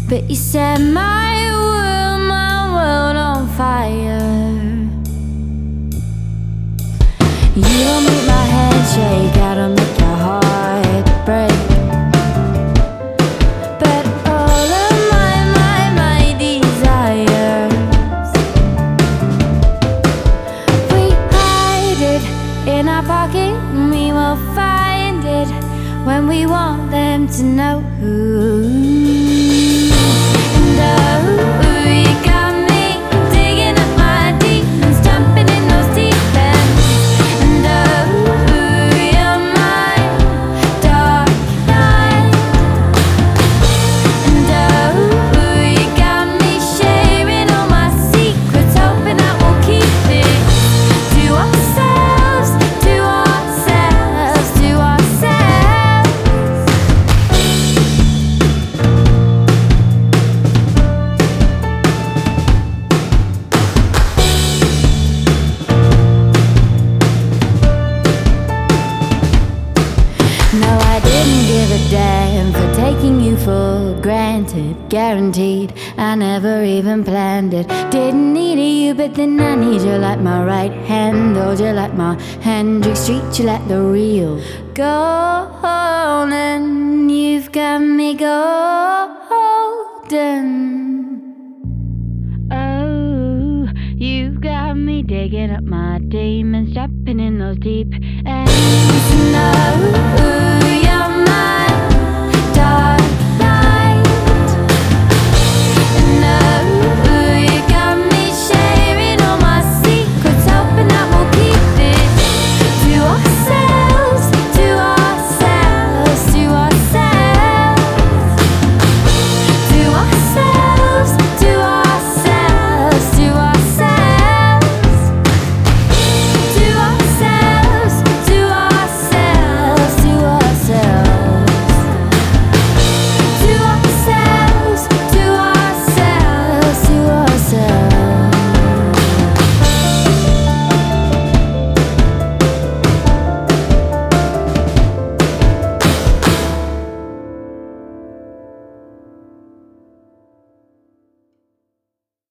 but you set my world on fire. You don't make my head shake, I don't make your heart break. But all of my desires, we hide it in our pocket, and we will find it when we want them to know who. And oh, you got me digging up my demons, jumping in those deep ends. And oh, you're my dark night. And oh, you got me sharing all my secrets, hoping that we'll keep it to ourselves, to ourselves, to ourselves. No, I didn't give a damn for taking you for granted, guaranteed. I never even planned it. Didn't need you, but then I need you like my right hand. Hold you like my Hendrix, treat you like the real golden. You've got me golden. Oh, you've got me digging up my demons, jumping in those deep ends. No.